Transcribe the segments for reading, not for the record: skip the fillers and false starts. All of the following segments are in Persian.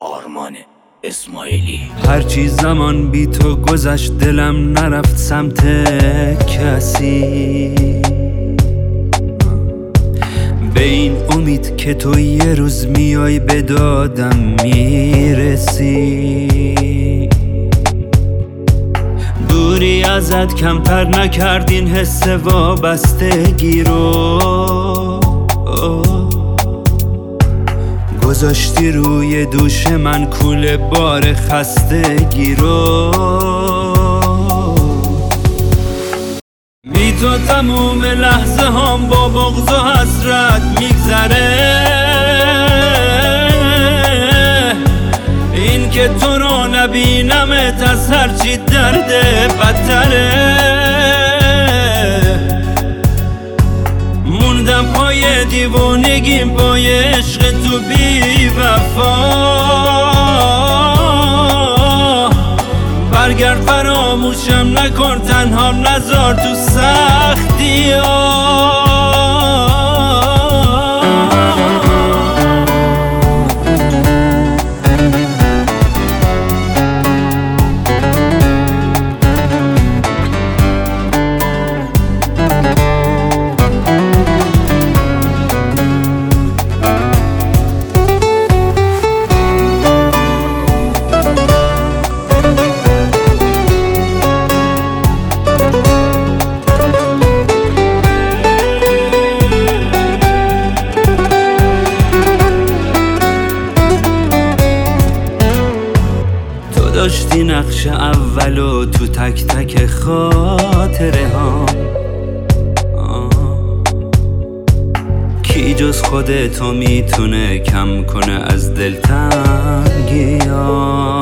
آرمان اسماعیلی. هرچی زمان بی تو گذشت دلم نرفت سمت کسی، به این امید که تو یه روز میای به دادم میرسی. دوری ازت کمتر نکرد این حس وابستگی رو، گذاشتی روی دوش من کوله بار خستگی رو. بی تو تموم لحظه هم با بغض و حسرت میگذره، این که تو رو نبینمت از هرچی درد بدتره. موندم پای دیوانگیم پای عشق تو بی وفا، برگرد فراموشم نکن تنهام نذار تو سختی ها. داشتی نقش اولو تو تک تک خاطره ها، کی جز خودتو میتونه کم کنه از دلتنگی ها.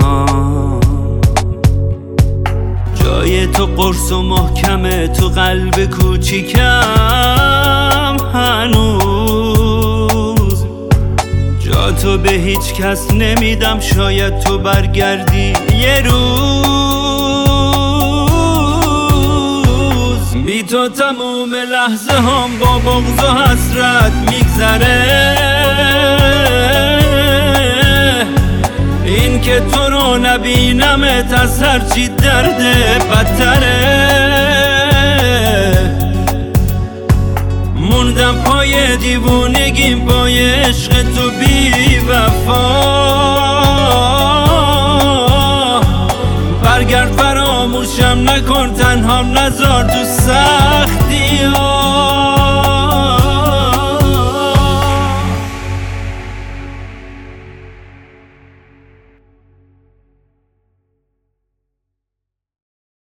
جای تو قرص و محکمه تو قلب کوچیکم هنوز، جا تو به هیچ کس نمیدم شاید تو برگردی یه روز. بی تو تموم لحظه هم با بغض و حسرت میگذره، این که تو رو نبینمت از هرچی درد بدتره. موندم پای دیوونگیم پای عشق تو بی وفا، برگرد فراموشم نکن تنهام نذار تو سختی ها.